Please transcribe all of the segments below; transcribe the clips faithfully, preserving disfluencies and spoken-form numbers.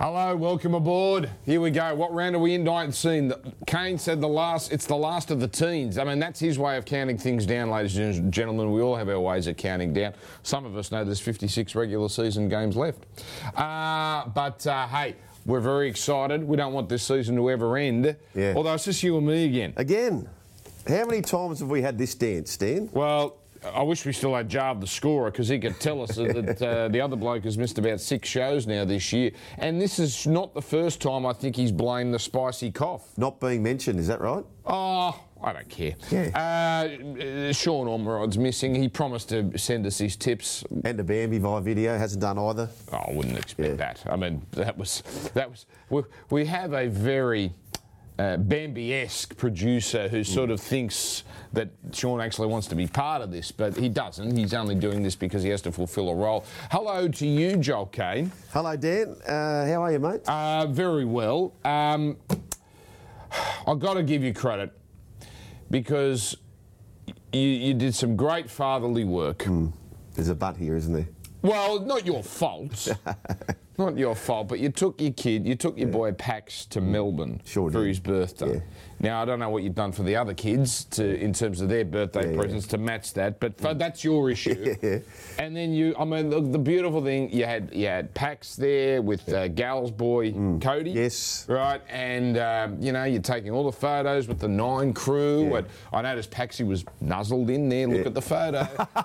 Hello, welcome aboard. Here we go. What round are we in? nineteen. Kane said the last. It's the last of the teens. I mean, that's his way of counting things down, ladies and gentlemen. We all have our ways of counting down. Some of us know there's fifty-six regular season games left. Uh, but uh, hey, we're very excited. We don't want this season to ever end. Yeah. Although it's just you and me again. Again. How many times have we had this dance, Stan? Well, I wish we still had Jarv the scorer, because he could tell us that uh, the other bloke has missed about six shows now this year. And this is not the first time I think he's blamed the spicy cough. Not being mentioned, is that right? Oh, I don't care. Yeah. Uh, Sean Ormerod's missing. He promised to send us his tips. And the Bambi via video hasn't done either. Oh, I wouldn't expect Yeah. that. I mean, that was that was. We, we have a very uh, Bambi-esque producer who sort of thinks that Sean actually wants to be part of this, but he doesn't. He's only doing this because he has to fulfil a role. Hello to you, Joel Kane. Hello, Dan. Uh, how are you, mate? Uh, very well. Um, I've got to give you credit because you, you did some great fatherly work. Mm. There's a but here, isn't there? Well, not your fault. Not your fault, but you took your kid, you took your yeah. boy Pax to Melbourne sure for did. his birthday. Yeah. Now, I don't know what you've done for the other kids to, in terms of their birthday yeah, presents yeah. to match that, but for, that's your issue. Yeah. And then you, I mean, the, the beautiful thing, you had you had Pax there with uh, Gal's boy, mm. Cody. Yes. Right, and, um, you know, you're taking all the photos with the Nine crew. Yeah. And I noticed Paxi was nuzzled in there. Look yeah. at the photo.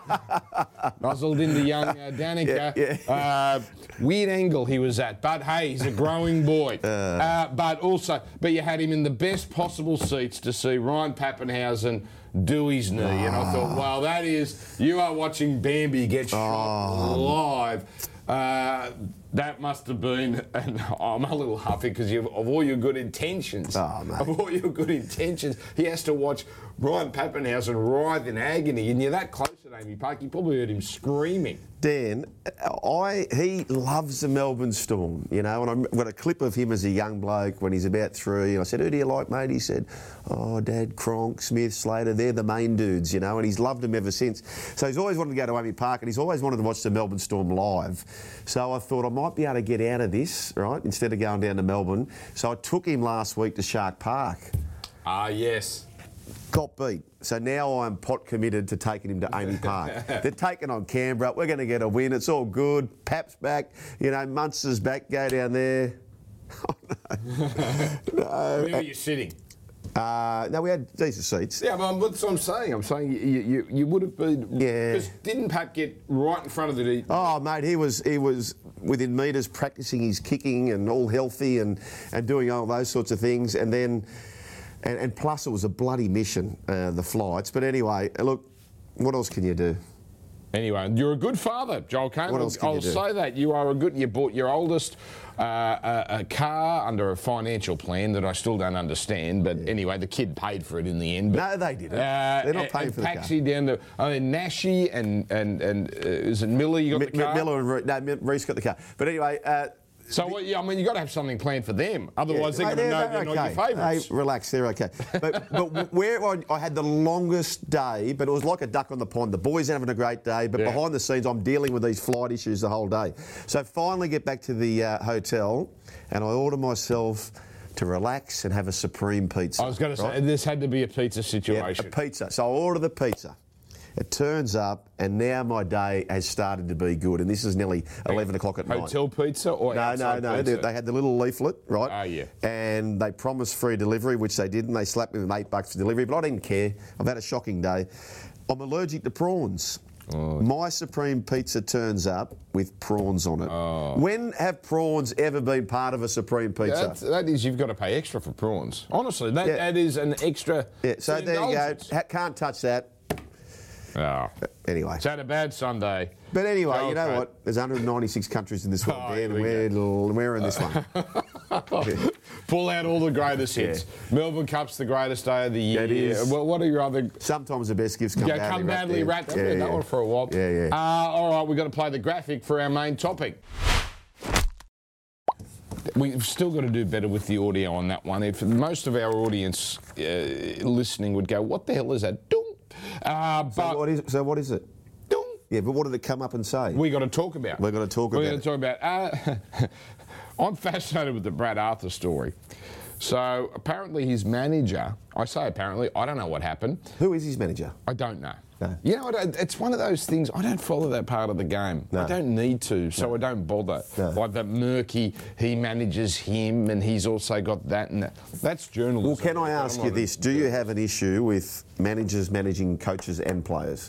Nuzzled into young uh, Danica. Yeah, yeah. Uh, weird angle he was at, but hey, he's a growing boy. Uh, uh, but also, but you had him in the best possible seats to see Ryan Pappenhausen do his knee, oh. and I thought, wow, that is, you are watching Bambi get shot oh. live. Uh, that must have been, and I'm a little huffy because of all your good intentions. Oh, mate. Of all your good intentions, he has to watch Ryan Pappenhausen writhe in agony, and you're that close at Amy Park, you probably heard him screaming. Dan, I he loves the Melbourne Storm, you know, and I've got a clip of him as a young bloke when he's about three, and I said, who do you like, mate? He said, oh, Dad, Cronk, Smith, Slater, they're the main dudes, you know, and he's loved them ever since. So he's always wanted to go to Amy Park, and he's always wanted to watch the Melbourne Storm live. So I thought I might be able to get out of this, right, instead of going down to Melbourne. So I took him last week to Shark Park. Ah, yes. Got beat. So now I'm pot committed to taking him to Amy Park. They're taking on Canberra. We're going to get a win. It's all good. Pap's back. You know, Munster's back. Go down there. Oh, no. no. Where were you sitting? Uh, no, we had decent seats. Yeah, but that's what I'm saying. I'm saying you, you, you would have been. Yeah. Because didn't Pap get right in front of the? Oh, mate, he was he was within metres practising his kicking and all healthy and, and doing all those sorts of things, and then. And, and plus, it was a bloody mission, uh, the flights. But anyway, look, what else can you do? Anyway, you're a good father, Joel Kane. What else can I'll you do? say that. You are a good... You bought your oldest uh, a, a car under a financial plan that I still don't understand. But yeah. anyway, the kid paid for it in the end. But, no, they didn't. Uh, They're not paying and for the Paxi car. down to... I mean, Nashi and... and, and uh, is it Miller you got M- the car? Miller and Reece, no, Reece got the car. But anyway... Uh, So, well, yeah, I mean, you've got to have something planned for them. Otherwise, yeah, they're mate, going to know they're they're okay. not your favourites. Hey, relax, they're okay. But, but where I, I had the longest day, but it was like a duck on the pond. The boys are having a great day, but yeah. behind the scenes, I'm dealing with these flight issues the whole day. So finally get back to the uh, hotel, and I order myself to relax and have a supreme pizza. I was going to right? say, this had to be a pizza situation. Yeah, a pizza. So I order the pizza. It turns up, and now my day has started to be good. And this is nearly eleven o'clock at night. Hotel pizza or no, outside no, no. pizza? They, they had the little leaflet, right? Oh, yeah. And they promised free delivery, which they didn't. They slapped me with eight bucks for delivery, but I didn't care. I've had a shocking day. I'm allergic to prawns. Oh. My supreme pizza turns up with prawns on it. Oh. When have prawns ever been part of a supreme pizza? That's, that is, you've got to pay extra for prawns. Honestly, that, yeah. that is an extra. Yeah. So there you go. Ha- can't touch that. Oh. Anyway. It's had a bad Sunday. But anyway, Joel you know Kane. what? There's one hundred ninety-six countries in this world, Oh, Dan, and we we're, we're in this one. Pull out all the greatest hits. Yeah. Melbourne Cup's the greatest day of the year. It is. Well, what are your other... Sometimes the best gifts come yeah, badly come badly wrapped. wrapped. Yeah, Yeah, yeah. that one for a while. Yeah, yeah. Uh, all right, we've got to play the graphic for our main topic. We've still got to do better with the audio on that one. If most of our audience uh, listening would go, what the hell is that? Dong. Uh, but So what is, so what is it? Dong. Yeah, but what did it come up and say? We got to talk about. We're going to talk We're about going to talk about. Uh, I'm fascinated with the Brad Arthur story. So apparently his manager, I say apparently, I don't know what happened. Who is his manager? I don't know. No. You know, I don't, it's one of those things, I don't follow that part of the game. No. I don't need to, so no. I don't bother. No. Like that murky, he manages him and he's also got that and that. That's journalism. Well, can I ask you this? Do you have an issue with managers managing coaches and players?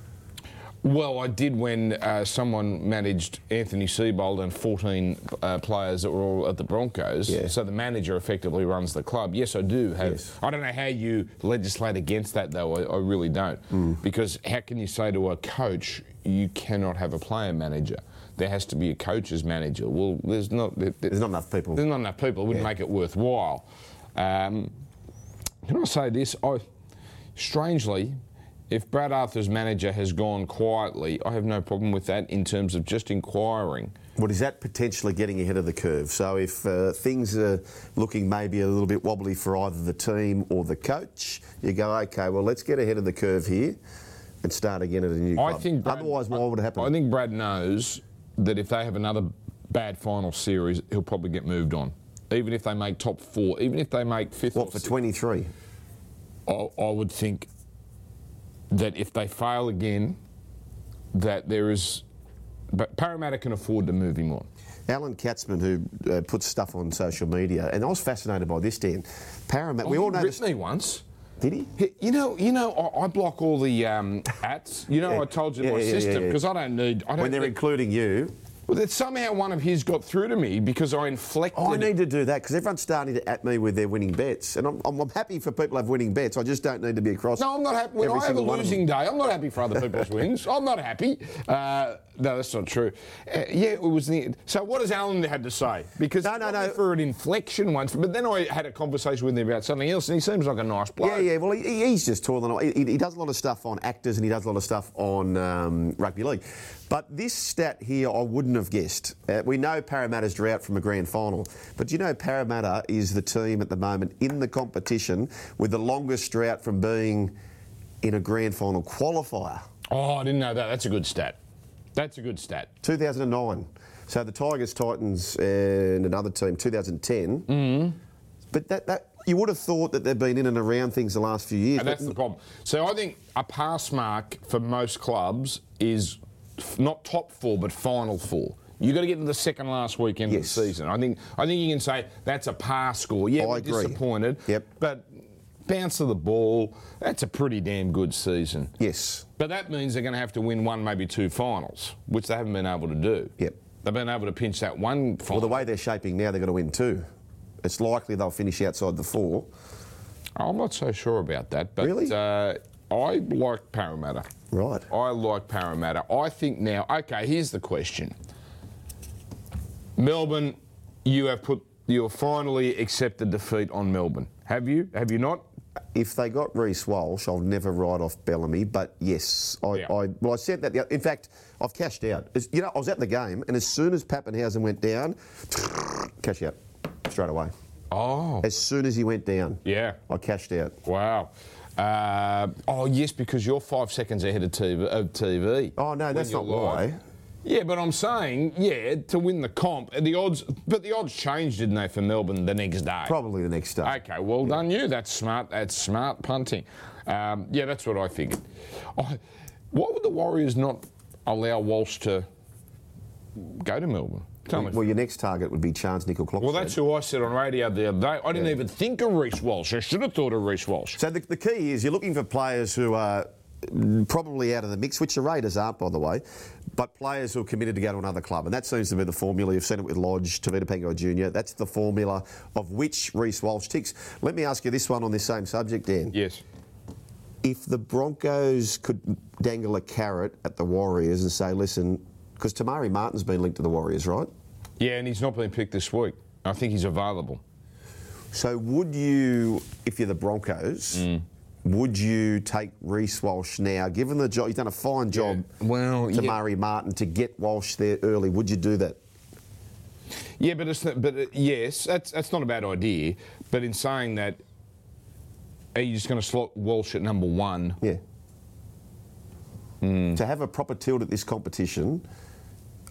Well, I did when uh, someone managed Anthony Seibold and fourteen uh, players that were all at the Broncos. Yeah. So the manager effectively runs the club. Yes, I do have. Yes. I don't know how you legislate against that, though. I, I really don't. Mm. Because how can you say to a coach, you cannot have a player manager? There has to be a coach's manager. Well, there's not. There, There's not enough people. There's not enough people. It wouldn't Yeah. make it worthwhile. Um, can I say this? I, strangely, if Brad Arthur's manager has gone quietly, I have no problem with that in terms of just inquiring. What is that potentially getting ahead of the curve? So if uh, things are looking maybe a little bit wobbly for either the team or the coach, you go, okay, well, let's get ahead of the curve here and start again at a new club. I think Brad, Otherwise, what would happen? I think Brad knows that if they have another bad final series, he'll probably get moved on. Even if they make top four, even if they make fifth What, or for sixth, twenty-three? I, I would think that if they fail again, that there is... But Parramatta can afford to move him on. Alan Katzman, who uh, puts stuff on social media, and I was fascinated by this, Dan. Parramatta, Oh, we all he know ripped this. me once. Did he? He- You know, you know, I, I block all the um, ats. You know, Yeah. I told you Yeah, my yeah, yeah, system yeah. because I don't need. I don't When they're need- including you. Well, that somehow one of his got through to me because I inflected. I need to do that because everyone's starting to at me with their winning bets, and I'm, I'm, I'm happy for people who have winning bets. I just don't need to be across. No, I'm not happy. When every I have a single one of losing day, I'm not happy for other people's wins. I'm not happy. Uh, no, that's not true. Uh, yeah, it was the. So what has Alan had to say? Because No, no, he got me no. for an inflection once, but then I had a conversation with him about something else, and he seems like a nice bloke. Yeah, yeah. Well, he, he's just toiling. on- He, he does a lot of stuff on actors, and he does a lot of stuff on um, rugby league. But this stat here, I wouldn't have guessed. Uh, we know Parramatta's drought from a grand final, but do you know Parramatta is the team at the moment in the competition with the longest drought from being in a grand final qualifier. Oh, I didn't know that. That's a good stat. That's a good stat. two thousand nine. So the Tigers, Titans, and another team, two thousand ten. Mm. But that, that you would have thought that they've been in and around things the last few years. And that's the problem. So I think a pass mark for most clubs is f- not top four, but final four. You've got to get to the second last weekend Yes. of the season. I think I think you can say that's a pass score. Yeah, I we're agree. disappointed. Yep. But bounce of the ball, that's a pretty damn good season. Yes. But that means they're going to have to win one, maybe two finals, which they haven't been able to do. Yep. They've been able to pinch that one final. Well, the way they're shaping now, they've got to win two. It's likely they'll finish outside the four. I'm not so sure about that. But, Really? Uh, I like Parramatta. Right. I like Parramatta. I think now, okay, here's the question. Melbourne, you have put, you have finally accepted defeat on Melbourne. Have you? Have you not? If they got Reece Walsh, I'll never write off Bellamy. But yes, I, Yeah. I well, I said that. The, in fact, I've cashed out. As, you know, I was at the game, and as soon as Pappenhausen went down, cash out straight away. Oh. As soon as he went down, Yeah. I cashed out. Wow. Uh, oh, yes, because you're five seconds ahead of T V. Of T V Oh no, when that's you're not live. why. Yeah, but I'm saying, yeah, to win the comp, the odds, but the odds changed, didn't they, for Melbourne the next day? Probably the next day. Okay, well done you. That's smart. That's smart punting. Um, yeah, that's what I figured. Oh, why would the Warriors not allow Walsh to go to Melbourne? Tell me. Well, your next target would be Chance Nickel-Klokstad. Well, that's who I said on radio the other day. I didn't Yeah. even think of Reece Walsh. I should have thought of Reece Walsh. So the, the key is you're looking for players who are probably out of the mix, which the Raiders aren't, by the way, but players who are committed to go to another club. And that seems to be the formula. You've seen it with Lodge, Tavita Pangai Junior That's the formula of which Reece Walsh ticks. Let me ask you this one on this same subject, Dan. Yes. If the Broncos could dangle a carrot at the Warriors and say, listen, because Tamari Martin's been linked to the Warriors, right? Yeah, and he's not been picked this week. I think he's available. So would you, if you're the Broncos, Mm. would you take Reece Walsh now, given the job, he's done a fine job Yeah. Well, to yeah. Murray Martin to get Walsh there early, would you do that? Yeah, but it's not, but uh, yes, that's that's not a bad idea. But in saying that, are you just going to slot Walsh at number one? Yeah. Hmm. To have a proper tilt at this competition,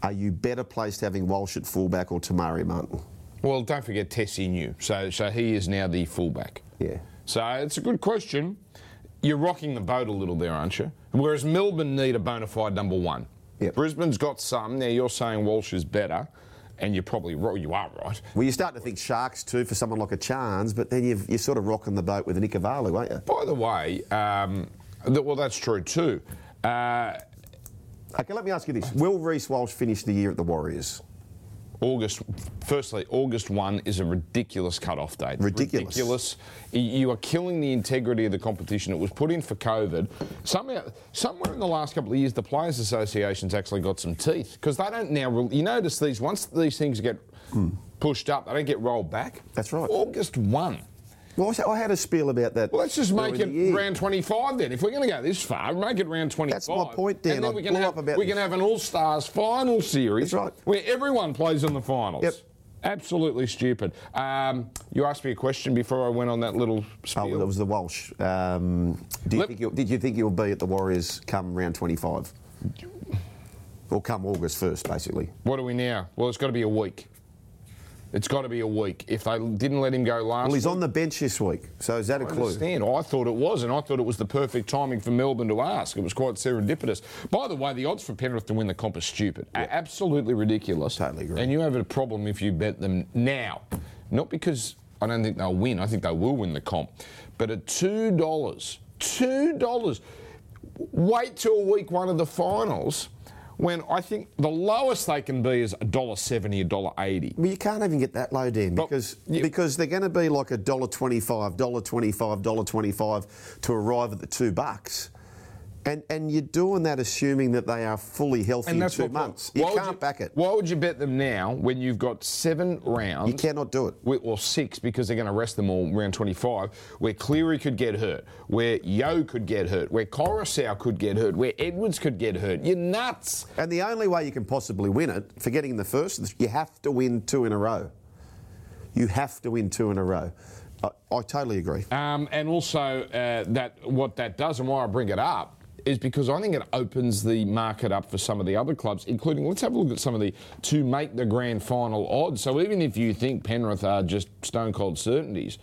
Are you better placed having Walsh at fullback or Tamari Martin? Well, don't forget Tessie New. So, so he is now the fullback. Yeah. So it's a good question. You're rocking the boat a little there, aren't you? Whereas Melbourne need a bona fide number one. Yep. Brisbane's got some. Now you're saying Walsh is better, and you're probably right. You are right. Well, you start to think Sharks too for someone like a Chance, but then you've, you're sort of rocking the boat with a Nikavalu, aren't you? By the way, um, th- well, that's true too. Uh, okay, let me ask you this: will Reece Walsh finish the year at the Warriors? August, firstly, August first is a ridiculous cut-off date. Ridiculous. Ridiculous. You are killing the integrity of the competition. It was put in for COVID. Somehow, somewhere in the last couple of years, the Players Association's actually got some teeth because they don't now. You notice these once these things get mm. pushed up, they don't get rolled back. That's right. August first. Well, I had a spiel about that. Well, let's just make it round twenty-five then. If we're going to go this far, make it round twenty-five. That's my point, Dan. And then I we can have about we can have an All-Stars final series. That's right. Where everyone plays in the finals. Yep. Absolutely stupid. Um, you asked me a question before I went on that little spiel. Oh, that was the Walsh. Um, do you Let, think you'll, did you think you'll be at the Warriors come round twenty-five? Or come August first, basically? What are we now? Well, it's got to be a week. It's got to be a week. If they didn't let him go last Well, he's week, on the bench this week, so is that a I clue? understand. I thought it was, and I thought it was the perfect timing for Melbourne to ask. It was quite serendipitous. By the way, the odds for Penrith to win the comp are stupid. Yeah. Absolutely ridiculous. Totally agree. And you have a problem if you bet them now. Not because I don't think they'll win. I think they will win the comp. But at two dollars, two dollars, wait till week one of the finals, when I think the lowest they can be is one dollar seventy, one dollar eighty. Well, you can't even get that low, Dan, because But, yeah. because they're going to be like a one dollar twenty-five, one dollar twenty-five, one dollar twenty-five to arrive at the two bucks. And and you're doing that assuming that they are fully healthy And in that's two what, months. why You would can't back it. Why would you bet them now when you've got seven rounds? You cannot do it. Or six, because they're going to rest them all round twenty-five, where Cleary could get hurt, where Yeo could get hurt, where Coruscant could get hurt, where Edwards could get hurt. You're nuts. And the only way you can possibly win it, forgetting the first, you have to win two in a row. You have to win two in a row. I, I totally agree. Um, and also, uh, that what that does, and why I bring it up, is because I think it opens the market up for some of the other clubs, including, let's have a look at some of the to make the grand final odds. So even if you think Penrith are just stone cold certainties,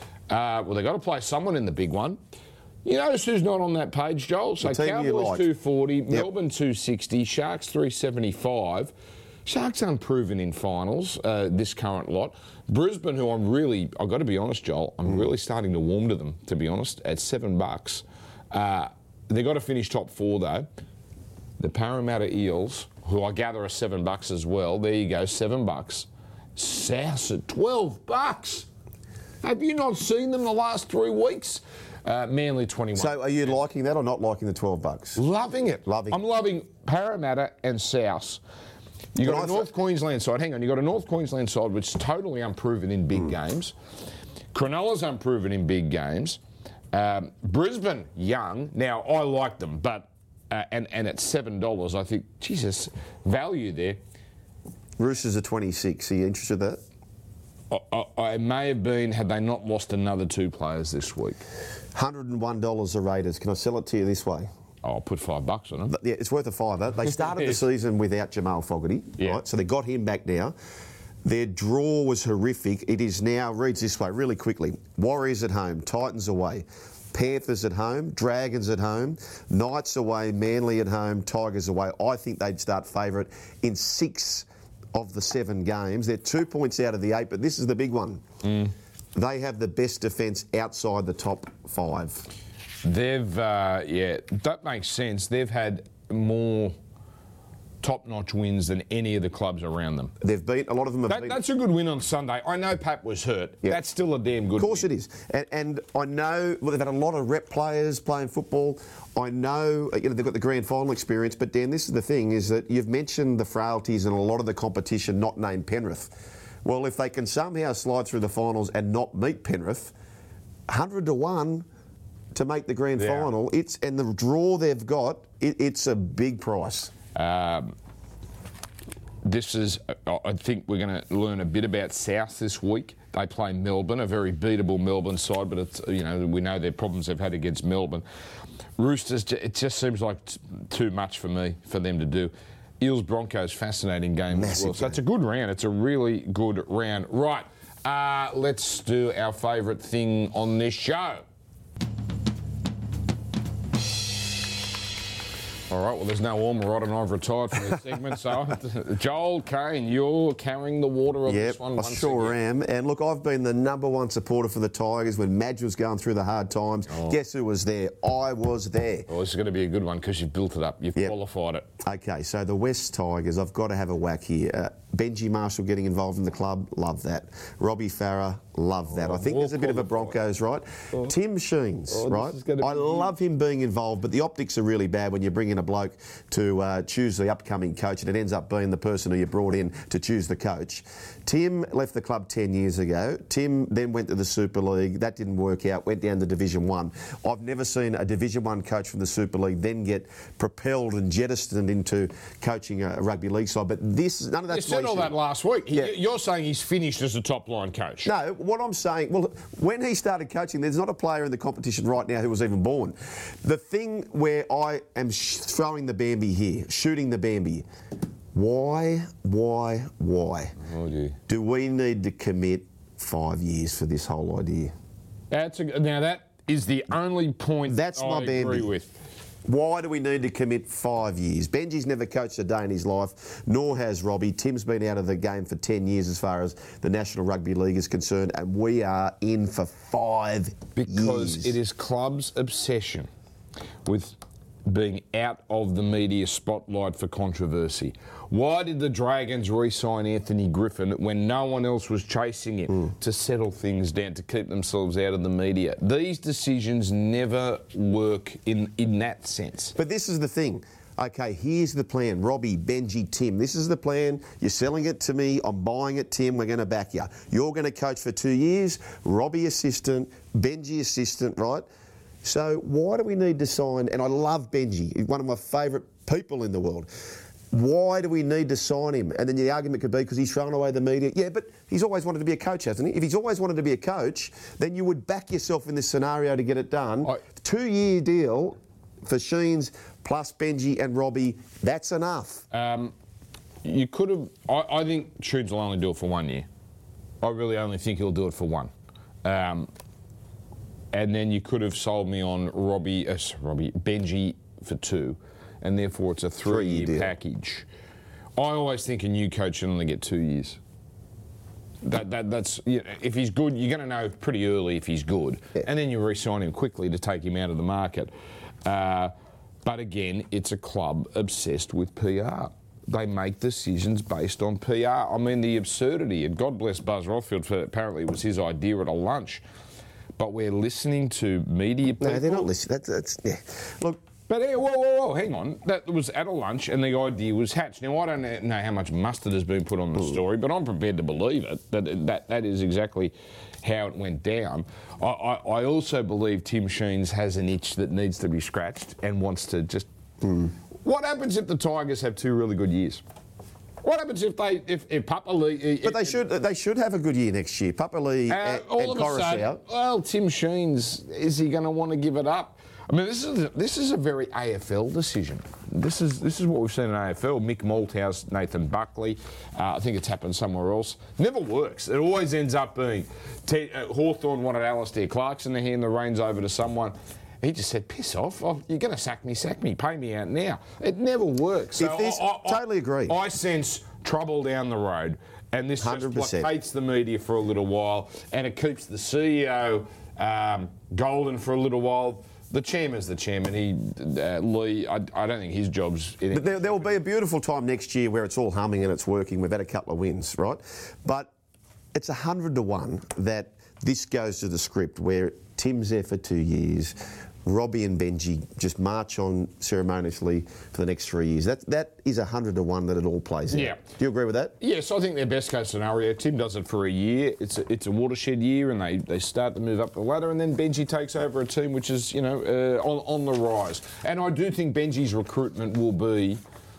uh, well, they've got to play someone in the big one. You notice who's not on that page, Joel? So Cowboys like. two forty, Yep. Melbourne two sixty, Sharks three seventy-five. Sharks unproven in finals, uh, this current lot. Brisbane, who I'm really, I've got to be honest, Joel, I'm mm. really starting to warm to them, to be honest, at seven bucks. Uh, They've got to finish top four, though. The Parramatta Eels, who I gather are seven bucks as well. There you go, seven bucks. South at twelve bucks. Have you not seen them the last three weeks? Uh, Manly twenty-one. So are you liking that or not liking the twelve bucks? Loving it. Loving. I'm loving Parramatta and South. You got Can a I North say- Queensland side. Hang on, you got a North Queensland side which is totally unproven in big mm. games. Cronulla's unproven in big games. Um, Brisbane, young. Now, I like them, but, uh, and, and at seven dollars, I think, Jesus, value there. Roosters are twenty-six. Are you interested in that? I, I, I may have been, had they not lost another two players this week. one hundred and one dollars a Raiders. Can I sell it to you this way? I'll put five bucks on them. Yeah, it's worth a fiver. They started the season without Jamal Fogarty, Yeah. right? So they got him back now. Their draw was horrific. It is now, reads this way really quickly. Warriors at home, Titans away, Panthers at home, Dragons at home, Knights away, Manly at home, Tigers away. I think they'd start favourite in six of the seven games. They're two points out of the eight, but this is the big one. Mm. They have the best defence outside the top five. They've, uh, yeah, that makes sense. They've had more top-notch wins than any of the clubs around them. They've beat, a lot of them have that, beat. That's a good win on Sunday. I know Pap was hurt. Yep. That's still a damn good win. Of course win. it is. And, and I know, well, they've had a lot of rep players playing football. I know, you know, they've got the grand final experience, but Dan, this is the thing, is that you've mentioned the frailties in a lot of the competition not named Penrith. Well, if they can somehow slide through the finals and not meet Penrith, one hundred to one to make the grand Yeah. final, it's and the draw they've got, it, it's a big price. Um, this is, I think we're going to learn a bit about South this week. They play Melbourne, a very beatable Melbourne side, but it's, you know, we know their problems they've had against Melbourne. Roosters, it just seems like t- too much for me, for them to do. Eels Broncos, fascinating game as Massive well. So game. it's a good round. It's a really good round. Right, uh, let's do our favourite thing on this show. All right, well, there's no Ormerod and I've retired from this segment. So, Joel Kane, you're carrying the water of Yep, this one I once sure again. am. And look, I've been the number one supporter for the Tigers when Madge was going through the hard times. Oh. Guess who was there? I was there. Well, this is going to be a good one because you've built it up. You've Yep. qualified it. Okay, so the West Tigers, I've got to have a whack here. Uh, Benji Marshall getting involved in the club, love that. Robbie Farah, love that. Oh, I think more there's a bit of a qualified. Broncos, right? Oh. Tim Sheens, Oh, this right? is gonna I be love him being involved, but the optics are really bad when you bring in a bloke to uh, choose the upcoming coach and it ends up being the person who you brought in to choose the coach. Tim left the club ten years ago. Tim then went to the Super League. That didn't work out, went down to Division One. I've never seen a Division One coach from the Super League then get propelled and jettisoned into coaching a rugby league side. But this, none of You that's said all my that issue. last week. He- Yeah. You're saying he's finished as a top-line coach. No, what I'm saying, well, when he started coaching, there's not a player in the competition right now who was even born. The thing where I am sh- throwing the Bambi here, shooting the Bambi, why, why, why Oh, dear. do we need to commit five years for this whole idea? That's a, now that is the only point That's I my agree Bambi. with. Why do we need to commit five years? Benji's never coached a day in his life, nor has Robbie. Tim's been out of the game for ten years as far as the National Rugby League is concerned, and we are in for five Because years. it is club's obsession with being out of the media spotlight for controversy. Why did the Dragons re-sign Anthony Griffin when no one else was chasing him? Mm. To settle things down, to keep themselves out of the media. These decisions never work in, in that sense. But this is the thing. Okay, here's the plan. Robbie, Benji, Tim. This is the plan. You're selling it to me. I'm buying it, Tim. We're going to back you. You're going to coach for two years. Robbie assistant, Benji assistant, right? So why do we need to sign? And I love Benji. He's one of my favourite people in the world. Why do we need to sign him? And then the argument could be because he's thrown away the media. Yeah, but he's always wanted to be a coach, hasn't he? If he's always wanted to be a coach, then you would back yourself in this scenario to get it done. I- Two-year deal for Sheens plus Benji and Robbie, that's enough. Um, you could have. I, I think Shoons will only do it for one year. I really only think he'll do it for one. Um, and then you could have sold me on Robbie, uh, sorry, Robbie Benji for two, and therefore it's a three-year Three-year deal. package. I always think a new coach should only get two years. That, that that's you know, if he's good, you're going to know pretty early if he's good, Yeah. and then you re-sign him quickly to take him out of the market. Uh, but again, it's a club obsessed with P R. They make decisions based on P R. I mean, the absurdity, and God bless Buzz Rothfield for apparently it was his idea at a lunch, but we're listening to media people. No, they're not listening. That's, that's yeah. Look, But hey, whoa, whoa, whoa, hang on. That was at a lunch and the idea was hatched. Now, I don't know how much mustard has been put on the story, but I'm prepared to believe it. That that, that is exactly how it went down. I, I, I also believe Tim Sheens has an itch that needs to be scratched and wants to just... Mm. What happens if the Tigers have two really good years? What happens if they, if, if Papa Lee... but they should they should have a good year next year. Papa Lee Uh, and, all and of a Coruscant. sudden, well, Tim Sheens, is he going to want to give it up? I mean, this is this is a very A F L decision. This is this is what we've seen in A F L. Mick Malthouse, Nathan Buckley. Uh, I think it's happened somewhere else. Never works. It always ends up being T- uh, Hawthorn wanted Alistair Clarkson to hand the reins over to someone. He just said, "Piss off! Oh, you're going to sack me, sack me, pay me out now." It never works. So If this- I, I, totally agree. I sense trouble down the road, and this one hundred just percent. placates the media for a little while, and it keeps the C E O um, golden for a little while. The chairman's the chairman. He, uh, Lee, I, I don't think his job's... In But there, there will be a beautiful time next year where it's all humming and it's working. We've had a couple of wins, right? But it's a hundred to one that this goes to the script where Tim's there for two years. Robbie and Benji just march on ceremoniously for the next three years. That that is a hundred to one that it all plays out. Yeah. Do you agree with that? Yes, I think their best case scenario. Tim does it for a year. It's a, it's a watershed year, and they, they start to move up the ladder, and then Benji takes over a team which is you know uh, on on the rise. And I do think Benji's recruitment will be,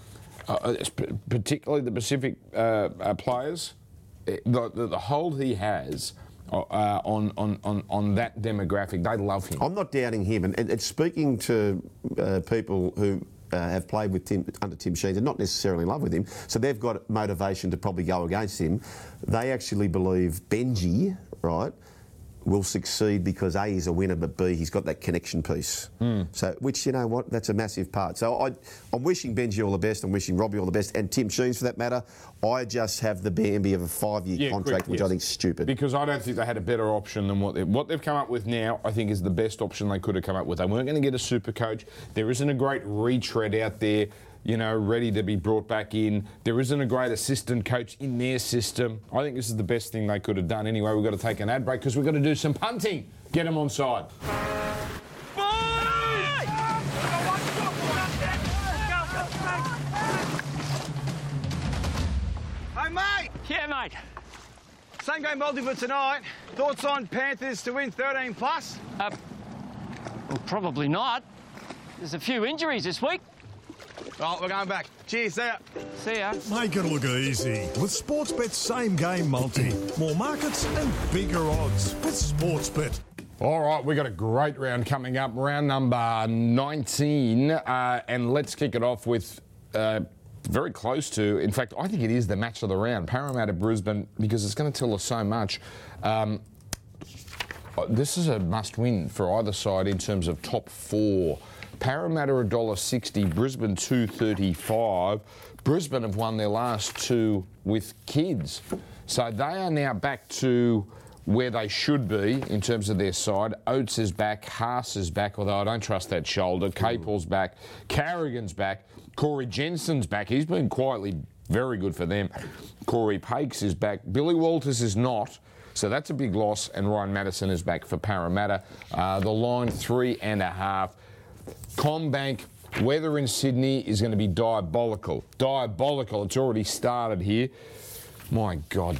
uh, particularly the Pacific uh, uh, players, the, the the hold he has. Uh, on, on, on, on that demographic, they love him. I'm not doubting him, and, and, and speaking to uh, people who uh, have played with Tim, under Tim Sheens and not necessarily in love with him, so they've got motivation to probably go against him. They actually believe Benji, right, will succeed because A, he's a winner, but B, he's got that connection piece. Mm. So, which, you know what, that's a massive part. So I, I'm wishing Benji all the best, I'm wishing Robbie all the best, and Tim Sheens for that matter. I just have the Bambi of a five-year yeah, contract, quick, which yes. I think is stupid. Because I don't think they had a better option than what, they, what they've come up with now, I think is the best option they could have come up with. They weren't going to get a super coach. There isn't a great retread out there, you know, ready to be brought back in. There isn't a great assistant coach in their system. I think this is the best thing they could have done. Anyway, we've got to take an ad break because we've got to do some punting. Get them on side. Hey, mate! Yeah, mate. Same game multi for tonight. Thoughts on Panthers to win thirteen plus? Uh, well, probably not. There's a few injuries this week. Oh, we're going back. Cheers, see ya. See ya. Make it look easy with Sportsbet's same game multi. More markets and bigger odds with Sportsbet. All right, we've got a great round coming up, round number nineteen, uh, and let's kick it off with uh, very close to, in fact, I think it is the match of the round, Parramatta Brisbane, because it's going to tell us so much. Um, this is a must-win for either side in terms of top four. Parramatta one dollar sixty, Brisbane two thirty-five. Brisbane have won their last two with kids, so they are now back to where they should be in terms of their side. Oates is back, Haas is back, although I don't trust that shoulder. Capel's back, Carrigan's back, Corey Jensen's back. He's been quietly very good for them. Corey Pakes is back. Billy Walters is not, so that's a big loss, and Ryan Madison is back for Parramatta. Uh, the line, three and a half. CommBank, weather in Sydney is going to be diabolical. Diabolical. It's already started here. My God,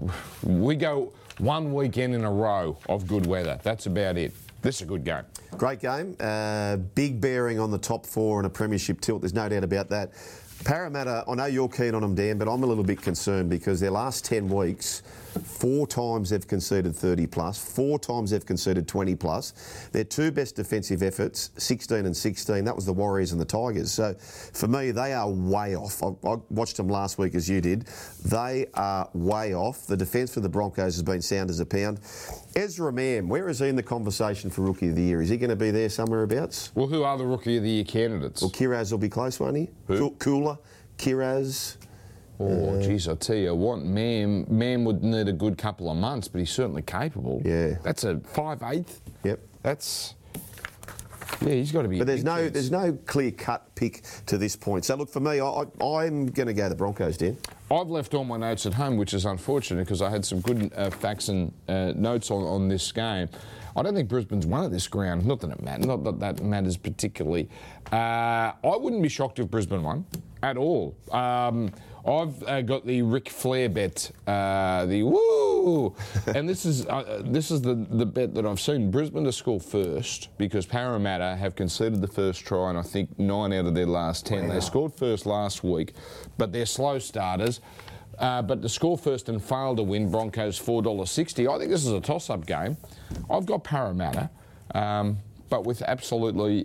we go one weekend in a row of good weather. That's about it. This is a good game. Great game. Uh, big bearing on the top four and a premiership tilt. There's no doubt about that. Parramatta, I know you're keen on them, Dan, but I'm a little bit concerned because their last ten weeks, four times they've conceded thirty plus, four times they've conceded twenty plus. Their two best defensive efforts, sixteen and sixteen, that was the Warriors and the Tigers. So for me, they are way off. I, I watched them last week as you did. They are way off. The defence for the Broncos has been sound as a pound. Ezra Mam, where is he in the conversation for Rookie of the Year? Is he going to be there somewhere abouts? Well, who are the Rookie of the Year candidates? Well, Kiraz will be close, won't he? Who? Cooler, Kiraz. Oh, geez, I tell you what, Mam, Mam would need a good couple of months, but he's certainly capable. Yeah. That's a five-eighth. Yep. That's... Yeah, he's got to be... But there's no chance. there's no clear-cut pick to this point. So, look, for me, I, I'm going to go the Broncos, Dan. I've left all my notes at home, which is unfortunate because I had some good uh, facts and uh, notes on, on this game. I don't think Brisbane's won at this ground. Not that it matters. Not that that matters particularly. Uh, I wouldn't be shocked if Brisbane won at all. Um, I've uh, got the Ric Flair bet, uh, the woo, and this is uh, this is the, the bet that I've seen. Brisbane to score first because Parramatta have conceded the first try, and I think nine out of their last ten. Wow. They scored first last week, but they're slow starters. Uh, but to score first and fail to win, Broncos four dollars sixty. I think this is a toss-up game. I've got Parramatta, um, but with absolutely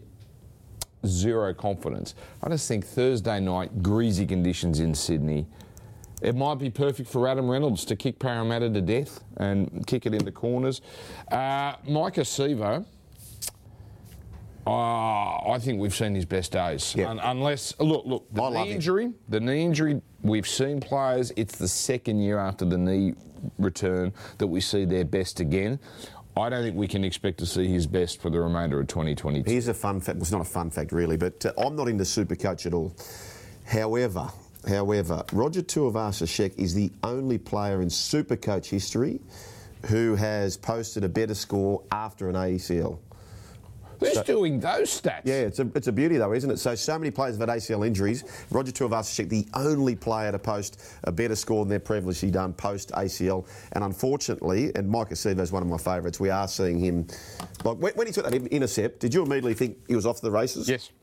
zero confidence. I just think Thursday night, greasy conditions in Sydney. It might be perfect for Adam Reynolds to kick Parramatta to death and kick it into corners. Uh, Micah Sevo, uh, I think we've seen his best days. Yep. Un- unless, look, look, the I knee love him. injury, the knee injury, we've seen players, it's the second year after the knee return that we see their best again. I don't think we can expect to see his best for the remainder of twenty twenty-two. Here's a fun fact. Well, it's not a fun fact, really, but uh, I'm not into Supercoach at all. However, however, Roger Tuivasa-Sheck is the only player in Supercoach history who has posted a better score after an A C L. Who's So- doing those stats? Yeah, it's a, it's a beauty though, isn't it? So, so many players have had A C L injuries. Roger Tuivasa-Sheck, the only player to post a better score than they've previously done post-A C L. And unfortunately, and Micah Sevo is one of my favourites, we are seeing him... Like, when, when he took that intercept, did you immediately think he was off the races? Yes.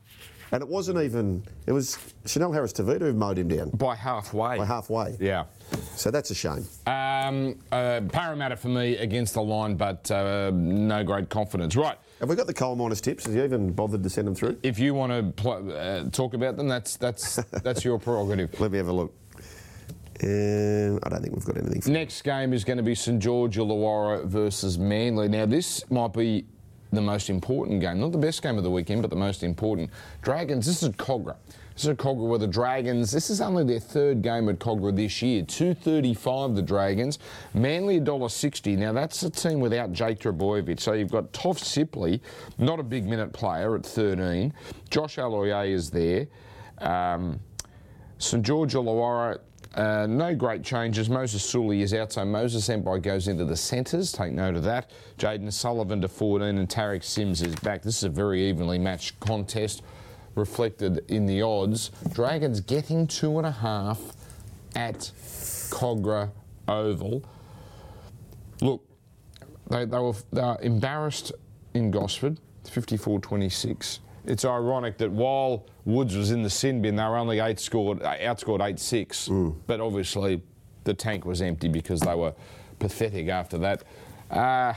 And it wasn't even, it was Chanel Harris-Tavita who mowed him down By halfway. by halfway. Yeah. So that's a shame. Um, uh, Parramatta for me against the line, but uh, no great confidence. Right. Have we got the coal miners tips? Have you even bothered to send them through? If you want to pl- uh, talk about them, that's that's that's your prerogative. Let me have a look. Um, I don't think we've got anything. For Next game is going to be St George Illawarra versus Manly. Now, this might be the most important game, not the best game of the weekend, but the most important. Dragons, this is at Cogra. This is at Cogra where the Dragons, this is only their third game at Cogra this year. two thirty-five the Dragons. Manly one dollar sixty. Now, that's a team without Jake Trbojevic. So you've got Toff Sipley, not a big minute player at thirteen. Josh Aloiai is there. Um, St George Illawarra, Uh, no great changes. Moses Sully is out, so Moses Empire goes into the centres. Take note of that. Jaden Sullivan to fourteen and Tarek Sims is back. This is a very evenly matched contest, reflected in the odds. Dragons getting two and a half at Cogra Oval. Look, they, they, were, they were embarrassed in Gosford, fifty-four twenty-six. It's ironic that while Woods was in the sin bin, they were only eight scored, outscored eight six. Mm. But obviously, the tank was empty because they were pathetic after that. Uh,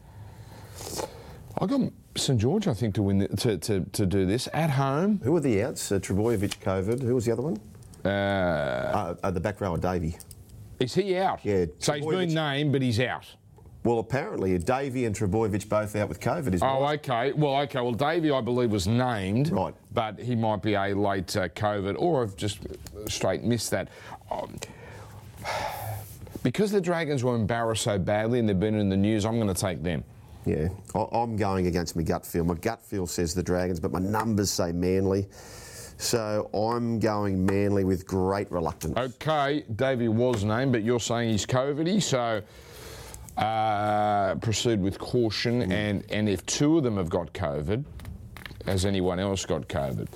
I got St George, I think, to win the, to, to to do this at home. Who were the outs? Uh, Trbojevic, COVID. Who was the other one? Uh, uh, uh, the back rower, Davey. Is he out? Yeah. So he's been named, but he's out. Well, apparently, Davey and Trbojevic both out with COVID. Is oh, right. okay. Well, okay. Well, Davey, I believe, was named. Right. But he might be a late uh, COVID, or I've just straight missed that. Um, because the Dragons were embarrassed so badly and they've been in the news, I'm going to take them. Yeah. I, I'm going against my gut feel. My gut feel says the Dragons, but my numbers say Manly. So I'm going Manly with great reluctance. Okay. Davey was named, but you're saying he's COVID-y, so... Uh, proceed with caution, mm. and, and if two of them have got COVID, has anyone else got COVID?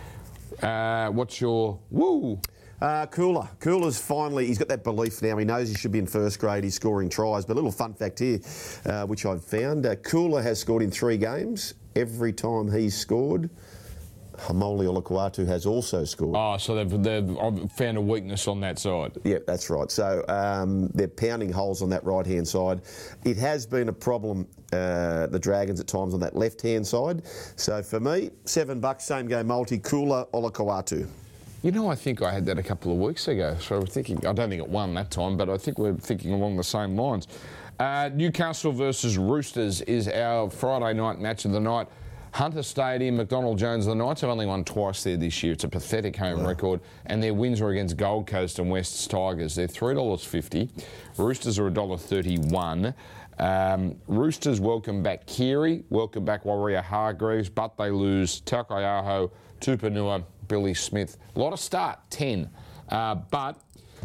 Uh, what's your woo? Uh, Cooler. Cooler's finally, he's got that belief now. He knows he should be in first grade. He's scoring tries. But a little fun fact here, uh, which I've found. Uh, Cooler has scored in three games. Every time he's scored, Hamoli Olakuatu has also scored. Oh, so they've, they've found a weakness on that side. Yeah, that's right. So um, they're pounding holes on that right-hand side. It has been a problem, uh, the Dragons, at times on that left-hand side. So for me, seven bucks, same game multi, Cooler Olakuatu. You know, I think I had that a couple of weeks ago. So we're thinking, I don't think it won that time, but I think we're thinking along the same lines. Uh, Newcastle versus Roosters is our Friday night match of the night. Hunter Stadium, McDonald Jones. The Knights have only won twice there this year. It's a pathetic home yeah. record, and their wins were against Gold Coast and Wests Tigers. They're three dollars fifty. Roosters are one dollar thirty-one. Um, Roosters welcome back Keary, welcome back Warrior Hargreaves, but they lose Taukeiaho, Tupanua, Billy Smith. A lot of start, ten. Uh, but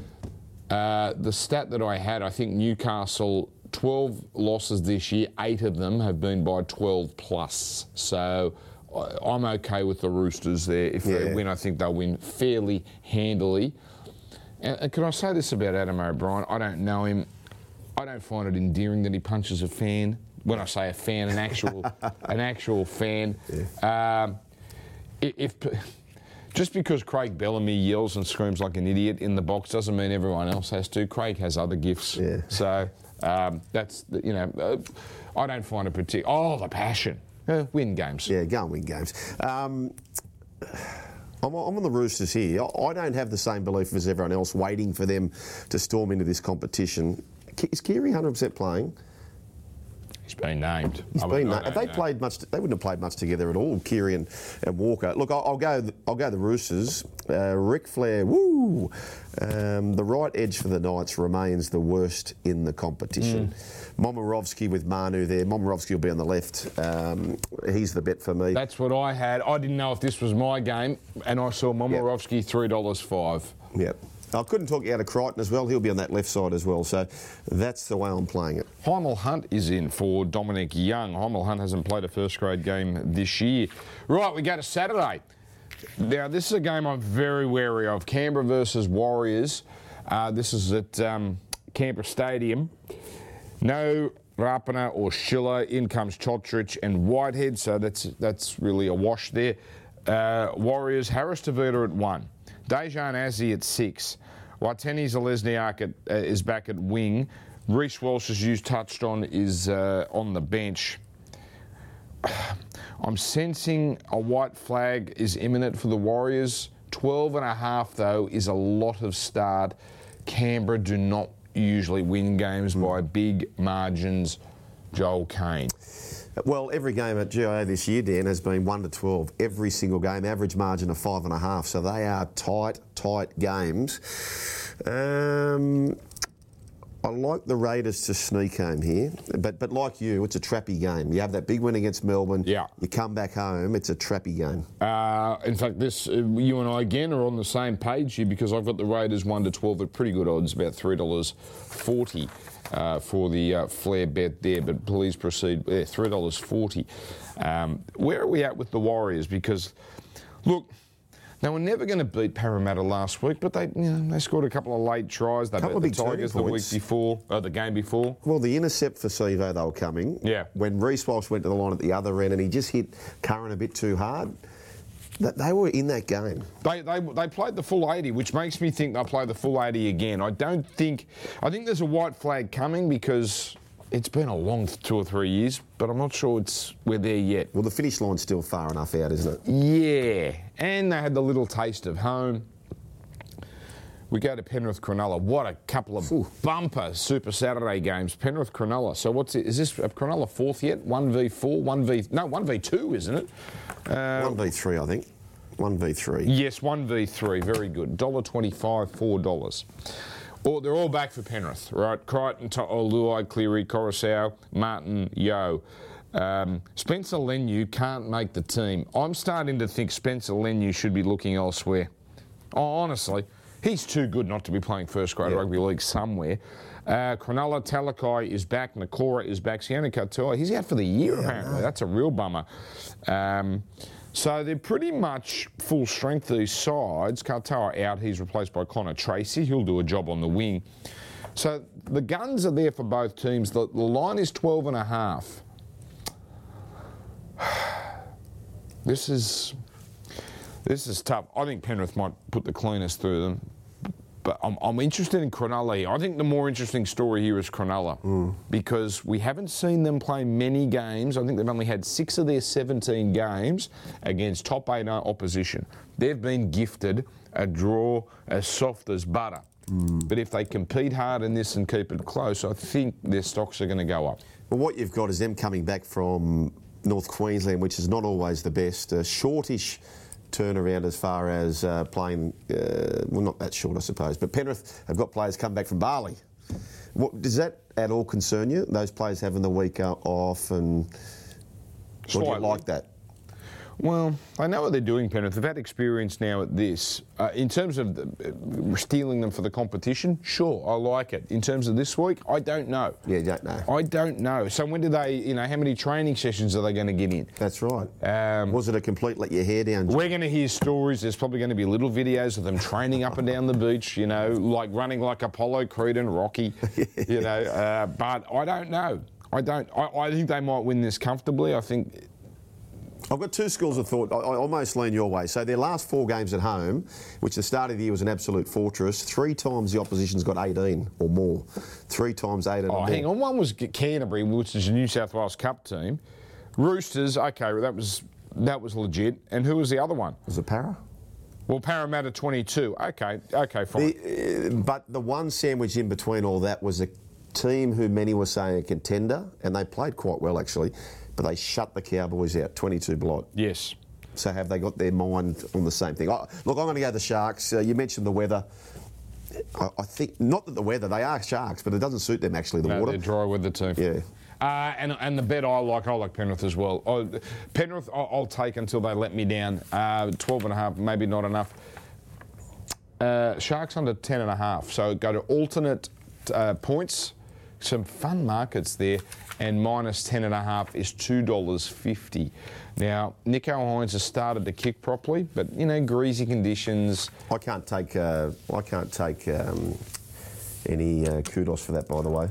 uh, the stat that I had, I think Newcastle... twelve losses this year, eight of them have been by twelve plus. So I'm okay with the Roosters there. If yeah. they win, I think they'll win fairly handily. And can I say this about Adam O'Brien? I don't know him. I don't find it endearing that he punches a fan. When I say a fan, an actual, an actual fan. Yeah. Um, if just because Craig Bellamy yells and screams like an idiot in the box doesn't mean everyone else has to. Craig has other gifts. Yeah. So. Um, that's, you know, uh, I don't find it particular. Oh, the passion. Uh, win games. Yeah, go and win games. Um, I'm, I'm on the Roosters here. I, I don't have the same belief as everyone else waiting for them to storm into this competition. Is Keary one hundred percent playing? He's been named. He's been named. Have they know. played much? They wouldn't have played much together at all. Keary and, and Walker. Look, I'll, I'll go. I'll go the Roosters. Uh, Ric Flair. Woo! Um, the right edge for the Knights remains the worst in the competition. Mm. Momirovski with Manu there. Momirovski will be on the left. Um, he's the bet for me. That's what I had. I didn't know if this was my game, and I saw Momirovski yep. three dollars five. Yep. I couldn't talk you out of Crichton as well. He'll be on that left side as well. So that's the way I'm playing it. Hymel Hunt is in for Dominic Young. Hymel Hunt hasn't played a first grade game this year. Right, we go to Saturday. Now, this is a game I'm very wary of. Canberra versus Warriors. Uh, this is at um, Canberra Stadium. No Rapana or Schiller. In comes Chotrich and Whitehead. So that's that's really a wash there. Uh, Warriors, Harris Tavita at one. Dejan Azzi at six. Wateni Zalesniak at, uh, is back at wing. Reece Walsh, as you touched on, is uh, on the bench. I'm sensing a white flag is imminent for the Warriors. twelve and a half, though, is a lot of start. Canberra do not usually win games mm. by big margins. Joel Kane. Well, every game at G I A this year, Dan, has been one to twelve. Every single game, average margin of five and a half. So they are tight, tight games. Um, I like the Raiders to sneak home here, but but like you, it's a trappy game. You have that big win against Melbourne. Yeah. You come back home, it's a trappy game. Uh, in fact, this uh, you and I again are on the same page here because I've got the Raiders one to twelve at pretty good odds, about three dollars forty. Uh, for the uh, Flair bet there, but please proceed. Yeah, three dollars forty. Um, where are we at with the Warriors? Because, look, they were never going to beat Parramatta last week, but they, you know, they scored a couple of late tries. They couple beat of the big Tigers the week points. before, uh, the game before. Well, the intercept for Sevo, they were coming. Yeah. When Reece Walsh went to the line at the other end and he just hit Curran a bit too hard, that they were in that game. They, they they played the full eighty, which makes me think they'll play the full eighty again. I don't think... I think there's a white flag coming because it's been a long two or three years, but I'm not sure it's we're there yet. Well, the finish line's still far enough out, isn't it? Yeah. And they had the little taste of home. We go to Penrith Cronulla. What a couple of Ooh. bumper Super Saturday games. Penrith Cronulla. So what's it? Is this Cronulla fourth yet? one v four? one v... No, one v two, isn't it? Uh, one v three, I think. one v three. Yes, one v three. Very good. one dollar twenty-five, four dollars. Or they're all back for Penrith, right? Crichton, Luai, Cleary, Coruscant, Martin, Yeo. Um, Spencer Leniu can't make the team. I'm starting to think Spencer Leniu should be looking elsewhere. Oh, honestly, he's too good not to be playing first grade yeah. rugby league somewhere. Uh, Cronulla, Talakai is back. Nakora is back. Sione Katoa, he's out for the year, yeah, apparently. No. That's a real bummer. Um, so they're pretty much full strength, these sides. Katoa out. He's replaced by Connor Tracy. He'll do a job on the wing. So the guns are there for both teams. The, the line is twelve and a half. This is... This is tough. I think Penrith might put the cleanest through them. But I'm, I'm interested in Cronulla here. I think the more interesting story here is Cronulla mm. because we haven't seen them play many games. I think they've only had six of their seventeen games against top eight opposition. They've been gifted a draw as soft as butter. Mm. But if they compete hard in this and keep it close, I think their stocks are going to go up. Well, what you've got is them coming back from North Queensland, which is not always the best. A shortish turnaround as far as uh, playing, uh, well, not that short, I suppose, but Penrith have got players come back from Bali. What, does that at all concern you, those players having the week off, and or do you like that? Well, I know what they're doing, Penrith. They've had experience now at this. Uh, in terms of the, uh, stealing them for the competition, sure, I like it. In terms of this week, I don't know. Yeah, you don't know. I don't know. So when do they, you know, how many training sessions are they going to get in? That's right. Um, Was it a complete let your hair down? We're going to hear stories. There's probably going to be little videos of them training up and down the beach, you know, like running like Apollo Creed and Rocky, you know. Uh, but I don't know. I don't. I, I think they might win this comfortably. I think... I've got two schools of thought. I, I almost lean your way. So their last four games at home, which the start of the year was an absolute fortress, three times the opposition's got eighteen or more. Three times eighteen oh, or more. Hang on. One was Canterbury, which is a New South Wales Cup team. Roosters, okay, that was that was legit. And who was the other one? Was it Para? Well, Parramatta twenty-two. Okay, okay, fine. The, uh, but the one sandwich in between all that was a team who many were saying a contender, and they played quite well, actually. But they shut the Cowboys out, twenty-two blot. Yes. So have they got their mind on the same thing? I, look, I'm going to go the Sharks. Uh, you mentioned the weather. I, I think, not that the weather, they are Sharks, but it doesn't suit them, actually, the no, water. They're dry weather too. Yeah. Uh, and, and the bet I like, I like Penrith as well. I, Penrith, I'll, I'll take until they let me down. Uh, twelve and a half, maybe not enough. Uh, Sharks under ten and a half. So go to alternate uh, points. Some fun markets there, and minus ten and a half is two dollars fifty. Now, Nico Hines has started to kick properly, but you know, greasy conditions. I can't take uh, I can't take um, any uh, kudos for that, by the way.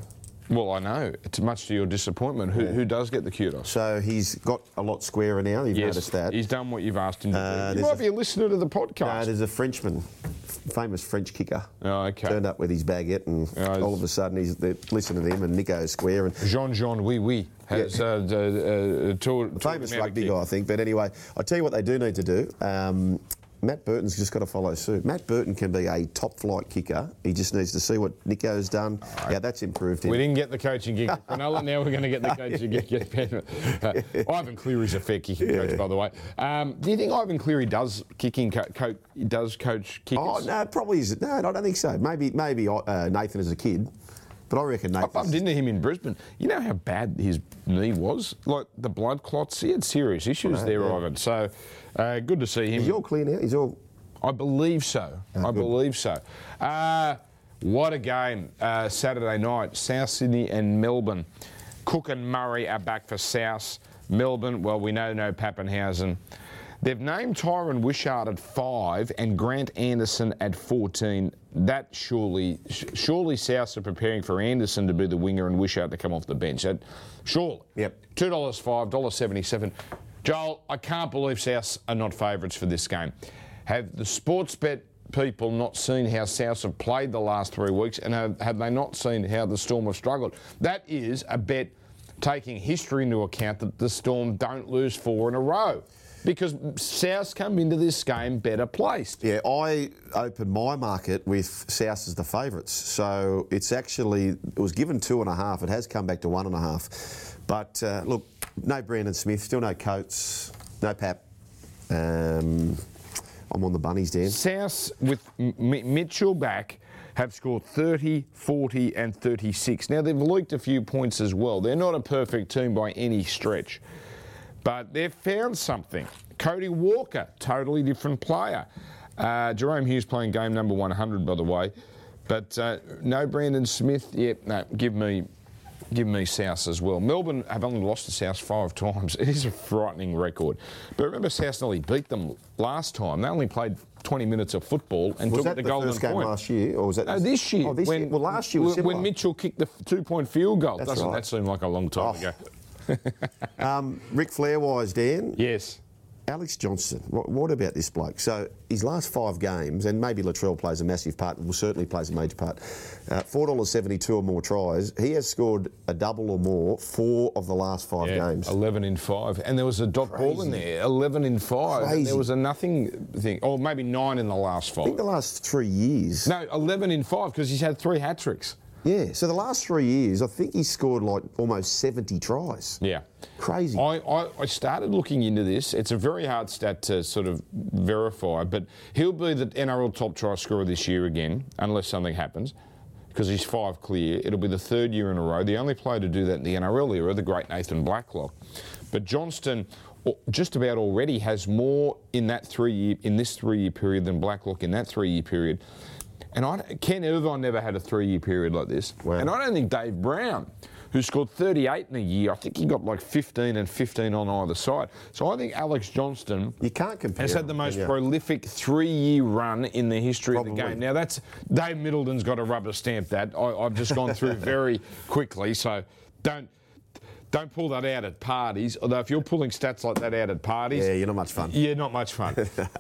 Well, I know. It's much to your disappointment. Who, Yeah. who does get the kudos? So he's got a lot squarer now. You've Yes, noticed that. he's done what you've asked him to Uh, do. You there's might a- be a listener to the No, podcast. there's a Frenchman, famous French kicker. Oh, okay. Turned up with his baguette, and Yeah, all of a sudden he's they listen to him and Nico Square and Jean-Jean Oui Oui has Yeah. uh, uh, uh, toured, famous toured rugby America. guy, I think. But anyway, I'll tell you what they do need to do. Um, Matt Burton's just got to follow suit. Matt Burton can be a top flight kicker. He just needs to see what Nico's done. Yeah, that's improved him. We didn't get the coaching gig at Cronulla, now we're going to get the coaching gig at Penrith. Uh, Ivan Cleary's a fair kicking coach, by the way. Um, do you think Ivan Cleary does kicking co- co- does coach kickers? Oh no, probably is. No, I don't think so. Maybe maybe uh, Nathan as a kid, but I reckon I Nathan. bumped into him in Brisbane. You know how bad his knee was? Like the blood clots. He had serious issues Right, there, yeah. Ivan. So uh, good to see him. He's all clear now. He's all. I believe so. Oh, I good. believe so. Uh, what a game uh, Saturday night. South Sydney and Melbourne. Cook and Murray are back for South. Melbourne, well, we know no Pappenhausen. They've named Tyron Wishart at five and Grant Anderson at fourteen. That surely, surely Souths are preparing for Anderson to be the winger and Wishart to come off the bench. That, surely. Yep. two dollars five, one dollar seventy-seven. Joel, I can't believe Souths are not favourites for this game. Have the sports bet people not seen how Souths have played the last three weeks, and have, have they not seen how the Storm have struggled? That is a bet taking history into account that the Storm don't lose four in a row, because Souths come into this game better placed. Yeah, I opened my market with South as the favourites. So it's actually, it was given two and a half. It has come back to one and a half. But uh, look, no Brandon Smith, still no Coates, no Pap. Um, I'm on the bunnies, Dan. Souths with M- M- Mitchell back have scored thirty, forty and thirty-six. Now, they've leaked a few points as well. They're not a perfect team by any stretch, but they've found something. Cody Walker, totally different player. Uh, Jerome Hughes playing game number one hundred, by the way. But uh, no Brandon Smith. Yep, no, give me... Give me South as well. Melbourne have only lost to South five times. It is a frightening record. But remember, South nearly beat them last time. They only played twenty minutes of football and Was took that the the golden first game point. last year, or was that No, this year. Oh, this when, year. Well, last year was when, similar. when Mitchell kicked the two-point field goal. That's Doesn't right. that seem like a long time Oh. ago? Um, Ric Flair-wise, Dan. Yes. Alex Johnston, what, what about this bloke? So his last five games, and maybe Latrell plays a massive part, will certainly plays a major part, uh, four dollars seventy-two or more tries. He has scored a double or more four of the last five Yeah, games. eleven in five. And there was a dot ball in Crazy. there. eleven in five. And Crazy. there was a nothing thing. Or maybe nine in the last I five. think the last three years. No, eleven in five because he's had three hat-tricks. Yeah, so the last three years, I think he's scored like almost seventy tries. Yeah. Crazy. I, I, I started looking into this. It's a very hard stat to sort of verify, but he'll be the N R L top try scorer this year again, unless something happens, because he's five clear. It'll be the third year in a row. The only player to do that in the N R L era, the great Nathan Blacklock. But Johnston just about already has more in that three year in this three-year period than Blacklock in that three-year period. And I, Ken Irvine never had a three-year period like this. Wow. And I don't think Dave Brown, who scored thirty-eight in a year, I think he got like fifteen and fifteen on either side. So I think Alex Johnston You can't compare. has had the them, most can you? prolific three-year run in the history of the Probably. game. Now, that's Dave Middleton's got to rubber stamp that. I, I've just gone through very quickly, so don't... Don't pull that out at parties, although if you're pulling stats like that out at parties... Yeah, you're not much fun. Yeah, not much fun.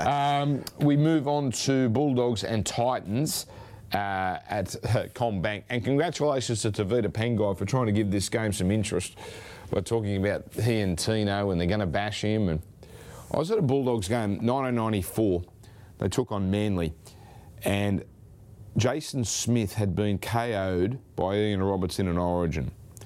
um, we move on to Bulldogs and Titans uh, at uh, CommBank. And congratulations to Tavita Pangai for trying to give this game some interest. We're talking about he and Tino and they're going to bash him. And I was at a Bulldogs game, nineteen ninety-four. They took on Manly. And Jason Smith had been K O'd by Ian Roberts in an Origin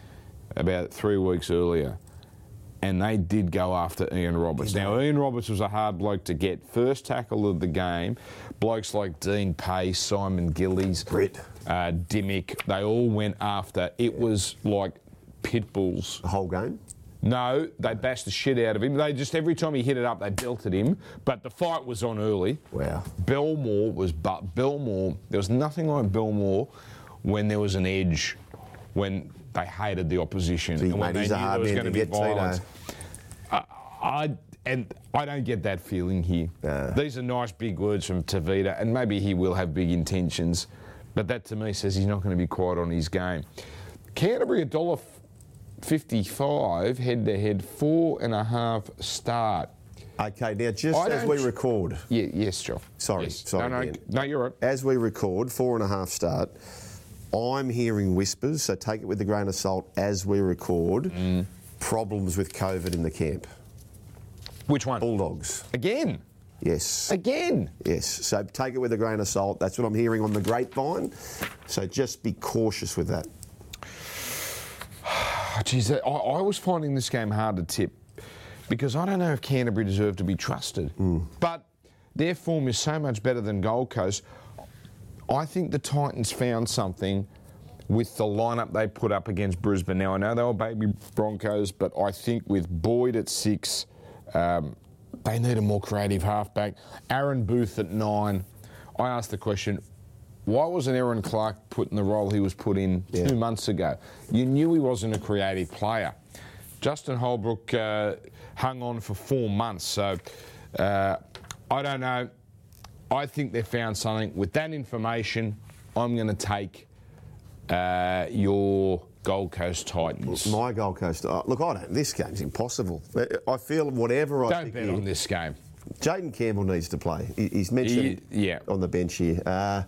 about three weeks earlier, and they did go after Ian Roberts. Now, Ian Roberts was a hard bloke to get. First tackle of the game, blokes like Dean Pace, Simon Gillies, Britt. uh, Dimmick, they all went after. It was like pit bulls. The whole game. No, they bashed the shit out of him. They just, every time he hit it up, they belted him. But the fight was on early. Wow. Belmore was, but Belmore, there was nothing like Belmore when there was an edge, when they hated the opposition, Gee, and when mate, he's they a knew there hard was man going to to be get, Tino. violence. I, I, and I don't get that feeling here. Nah. These are nice big words from Tavita, and maybe he will have big intentions, but that to me says he's not going to be quiet on his game. Canterbury one dollar fifty-five head-to-head, four and a half start. Okay, now just I as don't we tr- record, Yeah, yes, Joel. Sorry, Yes. sorry, No, no, Dan. no, you're right. as we record, four and a half start, I'm hearing whispers, so take it with a grain of salt as we record, Mm. problems with COVID in the camp. Which one? Bulldogs, Again. yes. Again. Yes, so take it with a grain of salt. That's what I'm hearing on the grapevine. So just be cautious with that. Oh, geez, I, I was finding this game hard to tip because I don't know if Canterbury deserve to be trusted. But their form is so much better than Gold Coast. I think the Titans found something with the lineup they put up against Brisbane. Now, I know they were baby Broncos, but I think with Boyd at six, um, they need a more creative halfback. Aaron Booth at nine. I asked the question, why wasn't Aaron Clark put in the role he was put in Yeah. two months ago? You knew he wasn't a creative player. Justin Holbrook uh, hung on for four months, so uh, I don't know. I think they found something. With that information, I'm going to take uh, your Gold Coast Titans. My Gold Coast. Uh, look, I don't. This game's impossible. I feel whatever I Don't think bet here- on this game. Jaden Campbell needs to play. He- He's mentioned He- yeah. on the bench here. Uh,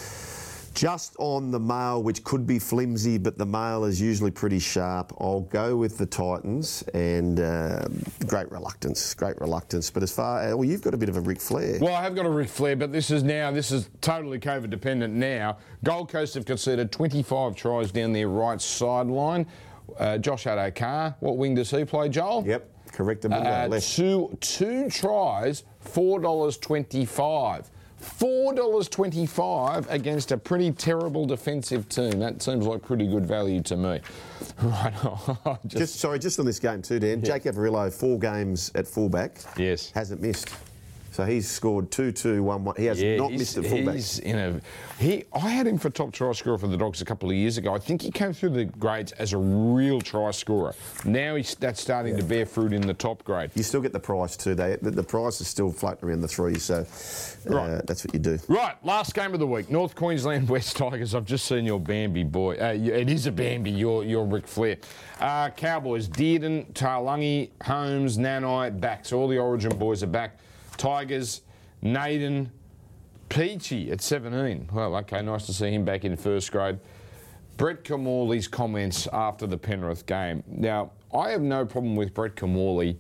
just on the mail, which could be flimsy, but the mail is usually pretty sharp. I'll go with the Titans, and uh, great reluctance, great reluctance. But as far, well, you've got a bit of a Ric Flair. Well, I have got a Ric Flair, but this is now, this is totally COVID dependent now. Gold Coast have conceded twenty-five tries down their right sideline. Uh, Josh Adokar, what wing does he play, Joel? Yep, correct him. Uh, left. two, two tries, four dollars twenty-five. four dollars twenty-five against a pretty terrible defensive team. That seems like pretty good value to me. Right. just, Just sorry, just on this game too, Dan. Jake Averillo, four games at fullback. Yes. Hasn't missed. So he's scored two two one one. He has Yeah, not he's, missed at fullback. he's in a. He, I had him for top try scorer for the Dogs a couple of years ago. I think he came through the grades as a real try scorer. Now he's that's starting to bear fruit in the top grade. You still get the price too. They, the, the price is still floating around the three, so uh, Right. that's what you do. Right, last game of the week. North Queensland West Tigers. I've just seen your Bambi boy. Uh, you- it is a Bambi, your, your Ric Flair. Uh, Cowboys, Dearden, Tarlungi, Holmes, Nanai, back. So all the Origin boys are back. Tigers, Naden, Peachy at seventeen. Well, okay, nice to see him back in first grade. Brett Camorley's comments after the Penrith game. Now, I have no problem with Brett Camorley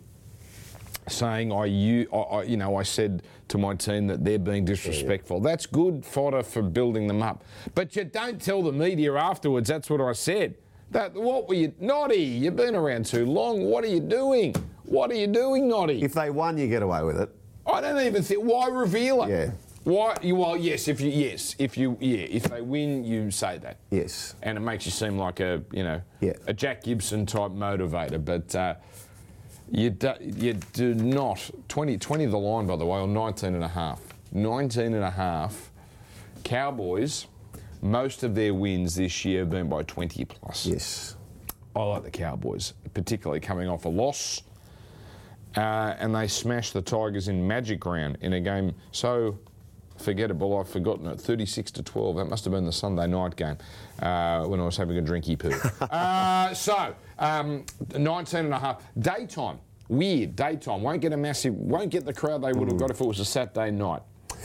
saying I, you, I, I, you know, I said to my team that they're being disrespectful. That's good fodder for building them up. But you don't tell the media afterwards. That's what I said. That what were you, Noddy? You've been around too long. What are you doing? What are you doing, Noddy? If they won, you get away with it. I don't even think. Why reveal it? Yeah. Why? You, well, yes. If you, yes. If you, yeah. If they win, you say that. Yes. And it makes you seem like a, you know, Yeah. a Jack Gibson type motivator. But uh, you, do, you do not. twenty, twenty the line, by the way, or nineteen and a half. nineteen and a half. Cowboys, most of their wins this year have been by twenty plus. Yes. I like the Cowboys, particularly coming off a loss. Uh, and they smashed the Tigers in Magic Round in a game so forgettable I've forgotten it. thirty-six to twelve. That must have been the Sunday night game uh, when I was having a drinky poo. uh, so, um, nineteen and a half. Daytime. Weird. Daytime. Won't get a massive, won't get the crowd they would have got if it was a Saturday night.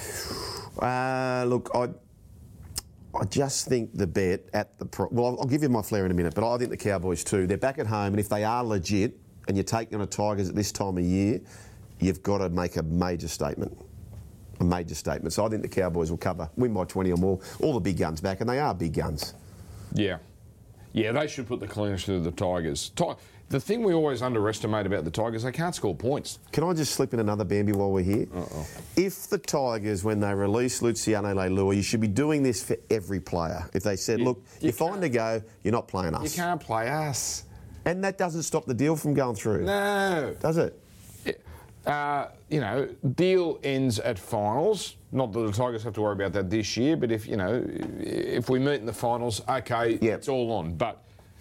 Uh, look, I I just think the bet at the... Pro- well, I'll, I'll give you my flair in a minute, but I think the Cowboys too. They're back at home, and if they are legit and you're taking on the Tigers at this time of year, you've got to make a major statement. A major statement. So I think the Cowboys will cover, win by twenty or more. All the big guns back, and they are big guns. Yeah. Yeah, they should put the cleaners through the Tigers. Ti- The thing we always underestimate about the Tigers, they can't score points. Can I just slip in another Bambi while we're here? Uh-oh. If the Tigers, when they release Luciano Leilua, you should be doing this for every player. If they said, You- look, you you're fine to go, you're not playing You us. can't play us. And that doesn't stop the deal from going through. No. Does it? Uh, you know, deal ends at finals. Not that the Tigers have to worry about that this year, but if, you know, if we meet in the finals, okay, Yep. it's all on. But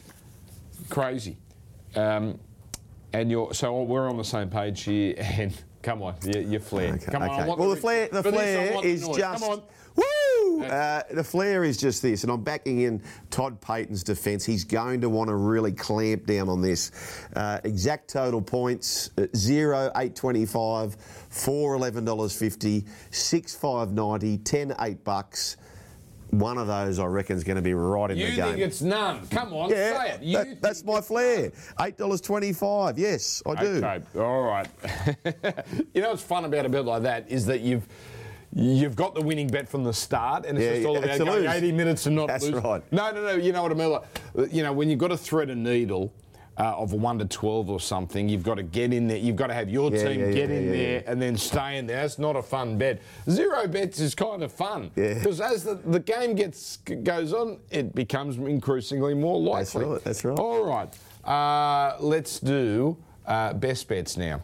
crazy. Um, and you're, so we're on the same page here, and come on, your, your flair. Okay, Come on, I okay. want Well, the, the flair, the for this, I flair want the is noise. just... Come on. Woo! Woo! Uh, the flair is just this, and I'm backing in Todd Payton's defence. He's going to want to really clamp down on this. Uh, exact total points, uh, zero, eight twenty-five, four, eleven dollars fifty, six, five ninety, ten, eight bucks. One of those, I reckon, is going to be right in You the game. You think it's none? Come on, yeah, say it. You that, that's my flair. eight dollars twenty-five, yes, I do. Okay, all right. You know what's fun about a bet like that is that you've you've got the winning bet from the start, and it's Yeah, just all yeah, about to going lose. eighty minutes and not That's lose. right. No, no, no. You know what I mean? Like, you know, when you've got to thread a needle uh, of a one to twelve or something, you've got to get in there. You've got to have your Yeah, team yeah, get yeah, in yeah, there yeah. and then stay in there. That's not a fun bet. Zero bets is kind of fun Yeah. because as the, the game gets goes on, it becomes increasingly more likely. That's right, that's right. All right. Uh, let's do uh, best bets now.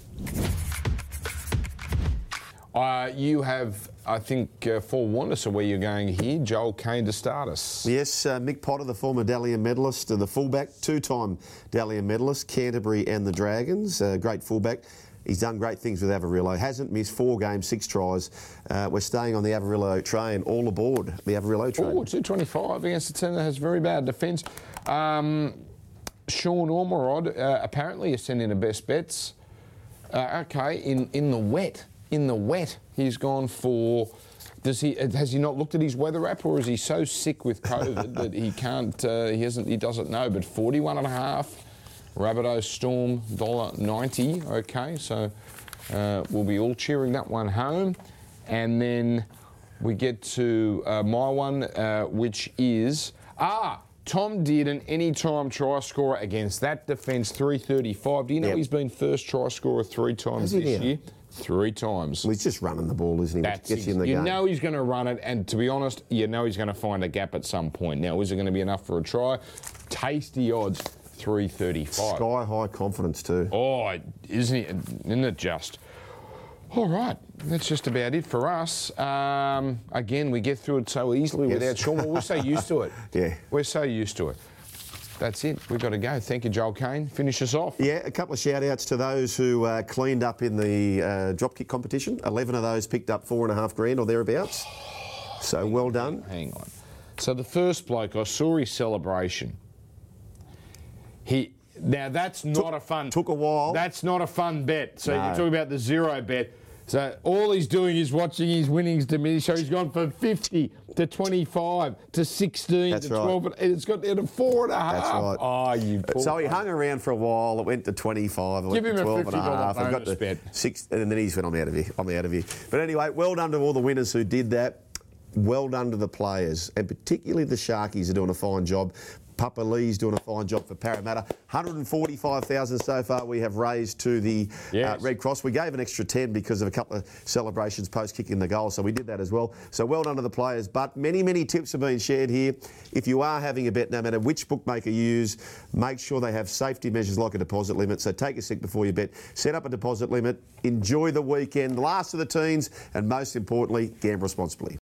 Uh, you have, I think, uh, forewarned us of where you're going here. Joel Kane to start us. Yes, uh, Mick Potter, the former Dalian medalist, uh, the fullback, two-time Dalian medalist, Canterbury and the Dragons, uh, great fullback. He's done great things with Avarillo. Hasn't missed four games, six tries. Uh, we're staying on the Avarillo train, all aboard the Avarillo train. Oh, two twenty-five against a team that has very bad defence. Um, Sean Ormerod uh, apparently is sending the best bets. Uh, okay, in, in the wet. In the wet, he's gone for. Does he? Has he not looked at his weather app, or is he so sick with COVID that he can't? Uh, he hasn't. He doesn't know. But forty-one and a half. Rabbitoh Storm one dollar ninety. Okay, so uh, we'll be all cheering that one home, and then we get to uh, my one, uh, which is ah. Tom did an anytime try scorer against that defence, three thirty-five. Do you know Yep. he's been first try scorer three times Has he this now? year? Three times. Well, he's just running the ball, isn't he? That's Gets you in the you game. know he's going to run it, and to be honest, you know he's going to find a gap at some point. Now, is it going to be enough for a try? Tasty odds, three thirty-five. Sky high confidence too. Oh, isn't it? Isn't it just? All right, that's just about it for us. Um, again, we get through it so easily Yes. without Sean. We're so used to it. Yeah. We're so used to it. That's it. We've got to go. Thank you, Joel Kane. Finish us off. Yeah, a couple of shout-outs to those who uh, cleaned up in the uh, dropkick competition. eleven of those picked up four and a half grand or thereabouts. So well done. Hang on. So the first bloke, I saw his celebration. He now that's not Took- a fun. took a while. That's not a fun bet. So No. you talk about the zero bet. So all he's doing is watching his winnings diminish. So he's gone from fifty to twenty-five to sixteen That's to right. twelve. And it's got down to four and a half. That's right. Oh, you poor So he bugger. hung around for a while. It went to twenty-five. It went Give to him a twelve and a fifty dollar half. I got bonus to bet. six, and then he went, I'm out of here. I'm out of here. But anyway, well done to all the winners who did that. Well done to the players, and particularly the Sharkies are doing a fine job. Papa Lee's doing a fine job for Parramatta. one hundred forty-five thousand so far we have raised to the Yes. uh, Red Cross. We gave an extra ten because of a couple of celebrations post kicking the goal, so we did that as well. So well done to the players. But many, many tips have been shared here. If you are having a bet, no matter which bookmaker you use, make sure they have safety measures like a deposit limit. So take a sec before you bet. Set up a deposit limit. Enjoy the weekend. Last of the teens, and most importantly, gamble responsibly.